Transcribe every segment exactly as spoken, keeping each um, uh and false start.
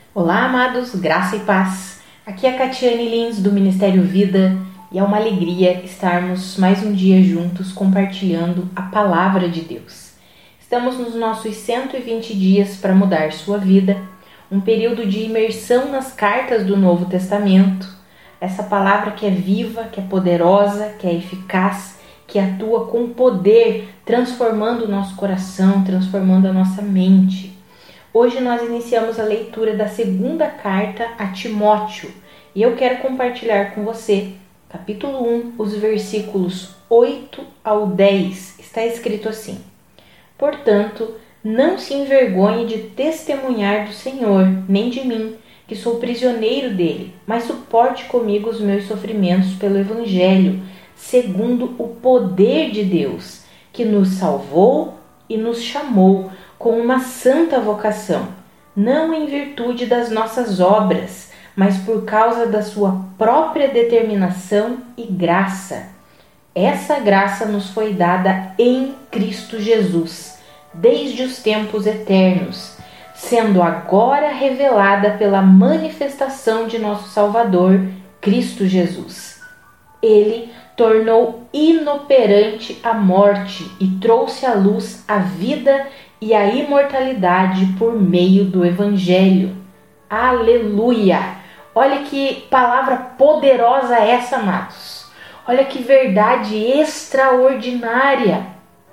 Olá, amados, graça e paz. Aqui é a Catiane Lins, do Ministério Vida, e é uma alegria estarmos mais um dia juntos compartilhando a Palavra de Deus. Estamos nos nossos cento e vinte dias para mudar sua vida, um período de imersão nas cartas do Novo Testamento, essa palavra que é viva, que é poderosa, que é eficaz, que atua com poder, transformando o nosso coração, transformando a nossa mente. Hoje nós iniciamos a leitura da segunda carta a Timóteo e eu quero compartilhar com você, capítulo um, os versículos oito ao dez. Está escrito assim: Portanto, não se envergonhe de testemunhar do Senhor, nem de mim, que sou prisioneiro dele, mas suporte comigo os meus sofrimentos pelo Evangelho, segundo o poder de Deus, que nos salvou e nos chamou com uma santa vocação, não em virtude das nossas obras, mas por causa da sua própria determinação e graça. Essa graça nos foi dada em Cristo Jesus, desde os tempos eternos, sendo agora revelada pela manifestação de nosso Salvador, Cristo Jesus. Ele tornou inoperante a morte e trouxe à luz a vida e a imortalidade por meio do Evangelho. Aleluia! Olha que palavra poderosa essa, amados. Olha que verdade extraordinária.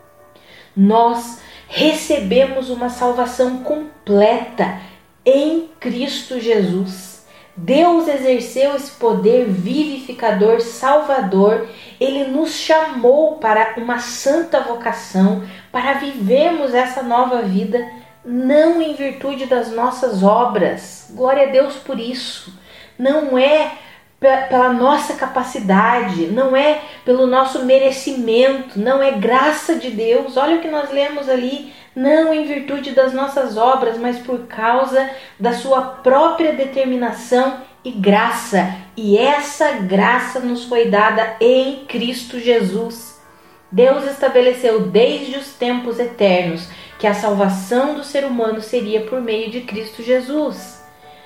Nós recebemos uma salvação completa em Cristo Jesus. Deus exerceu esse poder vivificador, salvador. Ele nos chamou para uma santa vocação, para vivermos essa nova vida, não em virtude das nossas obras. Glória a Deus por isso. Não é pela nossa capacidade, não é pelo nosso merecimento, não é graça de Deus. Olha o que nós lemos ali. Não em virtude das nossas obras, mas por causa da sua própria determinação e graça. E essa graça nos foi dada em Cristo Jesus. Deus estabeleceu desde os tempos eternos que a salvação do ser humano seria por meio de Cristo Jesus.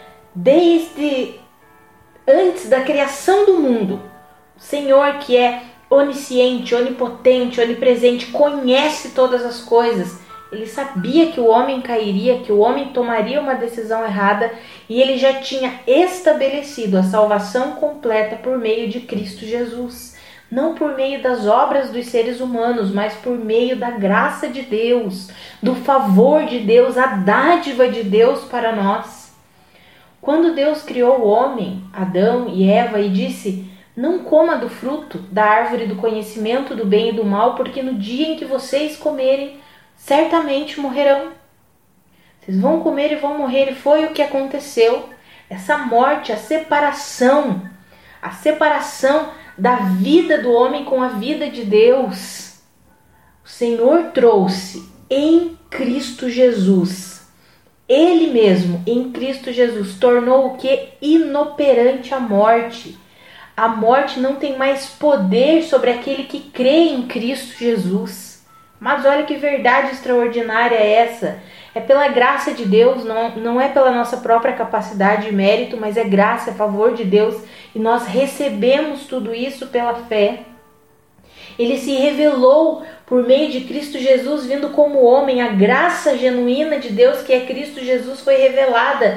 Desde antes da criação do mundo, o Senhor, que é onisciente, onipotente, onipresente, conhece todas as coisas. Ele sabia que o homem cairia, que o homem tomaria uma decisão errada, e ele já tinha estabelecido a salvação completa por meio de Cristo Jesus. Não por meio das obras dos seres humanos, mas por meio da graça de Deus, do favor de Deus, a dádiva de Deus para nós. Quando Deus criou o homem, Adão e Eva, e disse: não coma do fruto da árvore do conhecimento do bem e do mal, porque no dia em que vocês comerem, certamente morrerão. Vocês vão comer e vão morrer, e foi o que aconteceu. Essa morte, a separação, a separação da vida do homem com a vida de Deus, o Senhor trouxe em Cristo Jesus. Ele mesmo, em Cristo Jesus, tornou o que? Inoperante a morte. A morte não tem mais poder sobre aquele que crê em Cristo Jesus. Mas olha que verdade extraordinária é essa. É pela graça de Deus, não, não é pela nossa própria capacidade e mérito, mas é graça, é favor de Deus. E nós recebemos tudo isso pela fé. Ele se revelou por meio de Cristo Jesus, vindo como homem. A graça genuína de Deus, que é Cristo Jesus, foi revelada,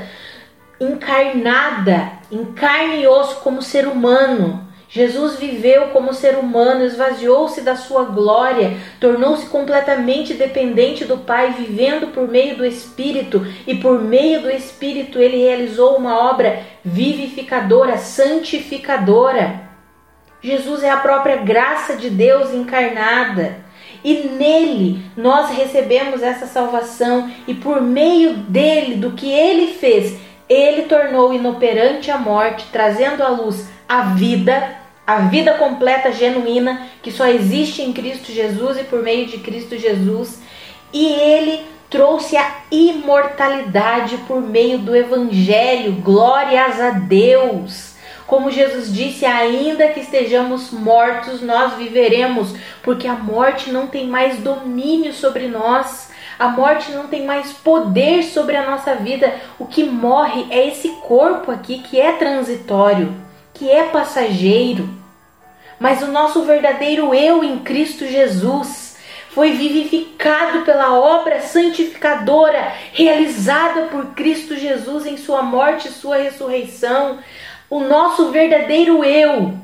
encarnada, em carne e osso, como ser humano. Jesus viveu como ser humano, esvaziou-se da sua glória, tornou-se completamente dependente do Pai, vivendo por meio do Espírito, e por meio do Espírito ele realizou uma obra vivificadora, santificadora. Jesus é a própria graça de Deus encarnada, e nele nós recebemos essa salvação, e por meio dele, do que ele fez, ele tornou inoperante a morte, trazendo à luz a vida, a vida completa, genuína, que só existe em Cristo Jesus e por meio de Cristo Jesus. E ele trouxe a imortalidade por meio do Evangelho. Glórias a Deus! Como Jesus disse, ainda que estejamos mortos, nós viveremos, porque a morte não tem mais domínio sobre nós. A morte não tem mais poder sobre a nossa vida. O que morre é esse corpo aqui que é transitório, que é passageiro. Mas o nosso verdadeiro eu em Cristo Jesus foi vivificado pela obra santificadora realizada por Cristo Jesus em sua morte e sua ressurreição. O nosso verdadeiro eu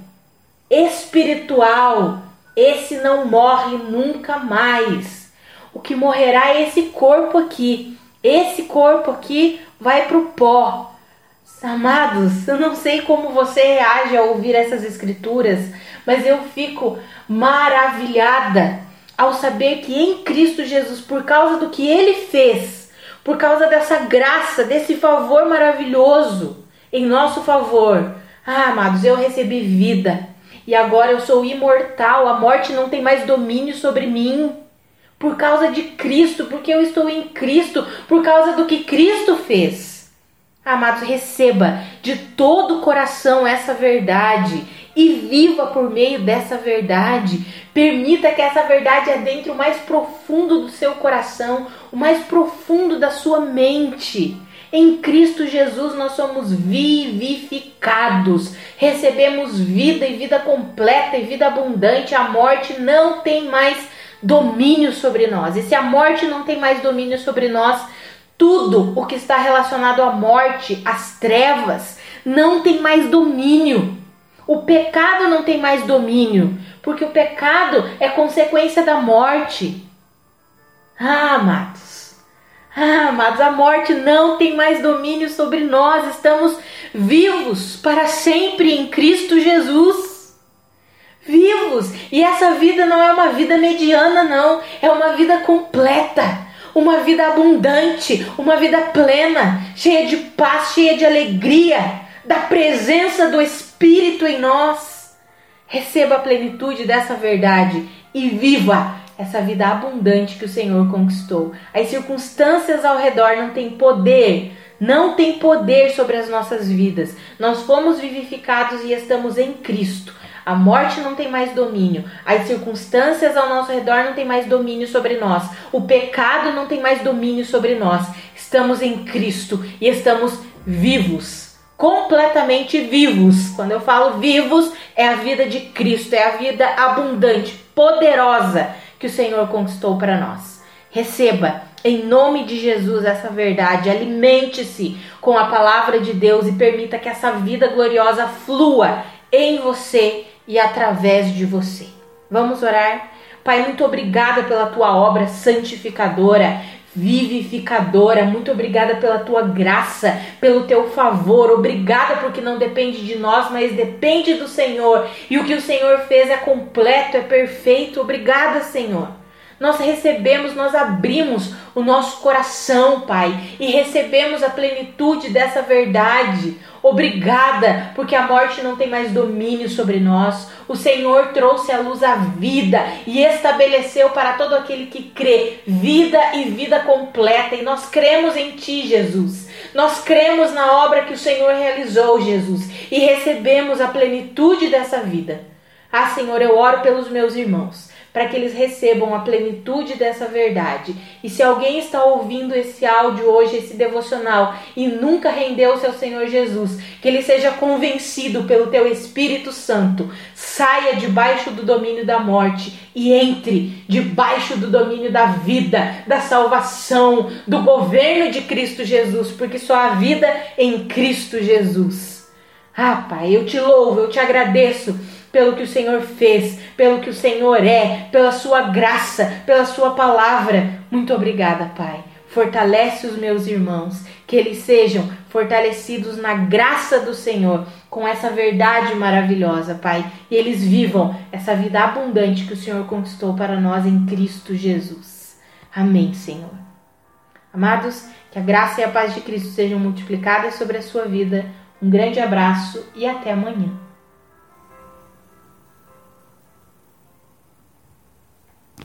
espiritual, esse não morre nunca mais. O que morrerá é esse corpo aqui. Esse corpo aqui vai para o pó. Amados, eu não sei como você reage ao ouvir essas escrituras, mas eu fico maravilhada ao saber que em Cristo Jesus, por causa do que Ele fez, por causa dessa graça, desse favor maravilhoso em nosso favor, ah, amados, eu recebi vida e agora eu sou imortal, a morte não tem mais domínio sobre mim, por causa de Cristo, porque eu estou em Cristo, por causa do que Cristo fez. Amados, receba de todo o coração essa verdade e viva por meio dessa verdade. Permita que essa verdade adentre o mais profundo do seu coração, o mais profundo da sua mente. Em Cristo Jesus nós somos vivificados, recebemos vida e vida completa e vida abundante. A morte não tem mais domínio sobre nós. E se a morte não tem mais domínio sobre nós, tudo o que está relacionado à morte, às trevas, não tem mais domínio. O pecado não tem mais domínio, porque o pecado é consequência da morte. Ah, amados, ah, amados, a morte não tem mais domínio sobre nós. Estamos vivos para sempre em Cristo Jesus. Vivos. E essa vida não é uma vida mediana, não. É uma vida completa. Uma vida abundante, uma vida plena, cheia de paz, cheia de alegria, da presença do Espírito em nós. Receba a plenitude dessa verdade e viva essa vida abundante que o Senhor conquistou. As circunstâncias ao redor não têm poder, não têm poder sobre as nossas vidas. Nós fomos vivificados e estamos em Cristo. A morte não tem mais domínio. As circunstâncias ao nosso redor não têm mais domínio sobre nós. O pecado não tem mais domínio sobre nós. Estamos em Cristo e estamos vivos. Completamente vivos. Quando eu falo vivos, é a vida de Cristo. É a vida abundante, poderosa que o Senhor conquistou para nós. Receba em nome de Jesus essa verdade. Alimente-se com a palavra de Deus e permita que essa vida gloriosa flua em você e através de você. Vamos orar? Pai, muito obrigada pela tua obra santificadora, vivificadora. Muito obrigada pela tua graça, pelo teu favor. Obrigada porque não depende de nós, mas depende do Senhor. E o que o Senhor fez é completo, é perfeito. Obrigada, Senhor. Nós recebemos, nós abrimos o nosso coração, Pai, e recebemos a plenitude dessa verdade. Obrigada, porque a morte não tem mais domínio sobre nós. O Senhor trouxe à luz a vida e estabeleceu para todo aquele que crê vida e vida completa. E nós cremos em Ti, Jesus. Nós cremos na obra que o Senhor realizou, Jesus, e recebemos a plenitude dessa vida. Ah, Senhor, eu oro pelos meus irmãos, para que eles recebam a plenitude dessa verdade. E se alguém está ouvindo esse áudio hoje, esse devocional, e nunca rendeu-se ao Senhor Jesus, que ele seja convencido pelo Teu Espírito Santo, saia debaixo do domínio da morte e entre debaixo do domínio da vida, da salvação, do governo de Cristo Jesus, porque só há vida em Cristo Jesus. Ah, Pai, eu Te louvo, eu Te agradeço pelo que o Senhor fez, pelo que o Senhor é, pela Sua graça, pela Sua palavra. Muito obrigada, Pai. Fortalece os meus irmãos, que eles sejam fortalecidos na graça do Senhor, com essa verdade maravilhosa, Pai, e eles vivam essa vida abundante que o Senhor conquistou para nós em Cristo Jesus. Amém, Senhor. Amados, que a graça e a paz de Cristo sejam multiplicadas sobre a sua vida. Um grande abraço e até amanhã.